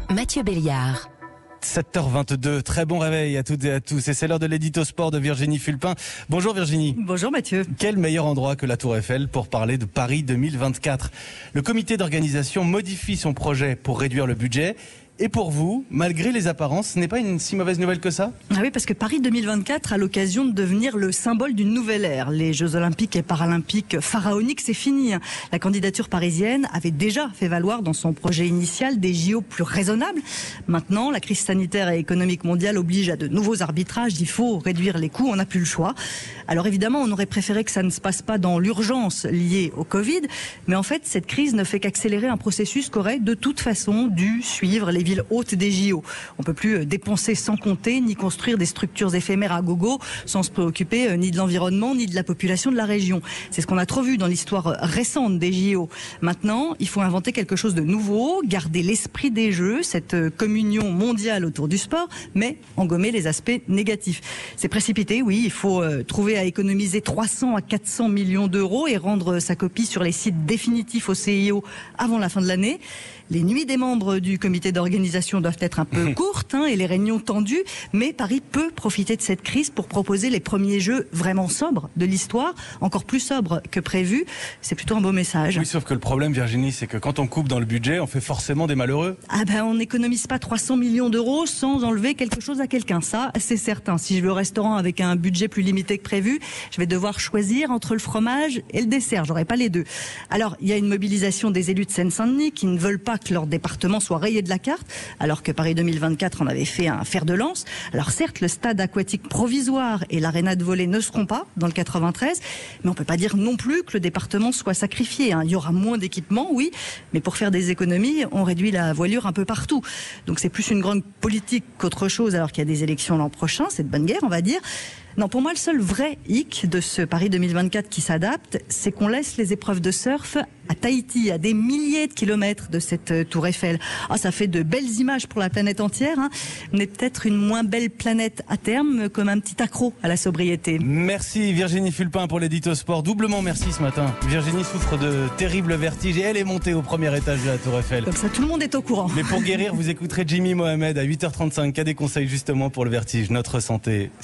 Mathieu Béliard. 7h22, très bon réveil à toutes et à tous. Et c'est l'heure de l'édito sport de Virginie Fulpin. Bonjour Virginie. Bonjour Mathieu. Quel meilleur endroit que la Tour Eiffel pour parler de Paris 2024. Le comité d'organisation modifie son projet pour réduire le budget. Et pour vous, malgré les apparences, ce n'est pas une si mauvaise nouvelle que ça ? Ah oui, parce que Paris 2024 a l'occasion de devenir le symbole d'une nouvelle ère. Les Jeux Olympiques et Paralympiques pharaoniques, c'est fini. La candidature parisienne avait déjà fait valoir dans son projet initial des JO plus raisonnables. Maintenant, la crise sanitaire et économique mondiale oblige à de nouveaux arbitrages. Il faut réduire les coûts, on n'a plus le choix. Alors évidemment, on aurait préféré que ça ne se passe pas dans l'urgence liée au Covid. Mais en fait, cette crise ne fait qu'accélérer un processus qu'aurait de toute façon dû suivre les villes hautes des JO. On peut plus dépenser sans compter, ni construire des structures éphémères à gogo, sans se préoccuper ni de l'environnement, ni de la population de la région. C'est ce qu'on a trop vu dans l'histoire récente des JO. Maintenant, il faut inventer quelque chose de nouveau, garder l'esprit des Jeux, cette communion mondiale autour du sport, mais engommer les aspects négatifs. C'est précipité, oui, il faut trouver à économiser 300 à 400 millions d'euros et rendre sa copie sur les sites définitifs au CIO avant la fin de l'année. Les nuits des membres du comité d'organisation doivent être un peu courtes et les réunions tendues, mais Paris peut profiter de cette crise pour proposer les premiers jeux vraiment sobres de l'histoire, encore plus sobres que prévu. C'est plutôt un beau message. Oui, sauf que le problème, Virginie, c'est que quand on coupe dans le budget, on fait forcément des malheureux. On n'économise pas 300 millions d'euros sans enlever quelque chose à quelqu'un. Ça, c'est certain. Si je vais au restaurant avec un budget plus limité que prévu, je vais devoir choisir entre le fromage et le dessert. J'aurai pas les deux. Alors, il y a une mobilisation des élus de Seine-Saint-Denis qui ne veulent pas que leur département soit rayé de la carte, alors que Paris 2024 en avait fait un fer de lance. Alors certes, le stade aquatique provisoire et l'aréna de volley ne seront pas dans le 93, mais on peut pas dire non plus que le département soit sacrifié. Il y aura moins d'équipements, oui, mais pour faire des économies, on réduit la voilure un peu partout. Donc c'est plus une grande politique qu'autre chose, alors qu'il y a des élections l'an prochain, c'est de bonne guerre, on va dire. Non, pour moi, le seul vrai hic de ce Paris 2024 qui s'adapte, c'est qu'on laisse les épreuves de surf à Tahiti, à des milliers de kilomètres de cette tour Eiffel. Ça fait de belles images pour la planète entière. On est peut-être une moins belle planète à terme, comme un petit accro à la sobriété. Merci Virginie Fulpin pour l'édito sport. Doublement merci ce matin. Virginie souffre de terribles vertiges et elle est montée au premier étage de la tour Eiffel. Comme ça, tout le monde est au courant. Mais pour guérir, vous écouterez Jimmy Mohamed à 8h35 qui a des conseils justement pour le vertige. Notre santé.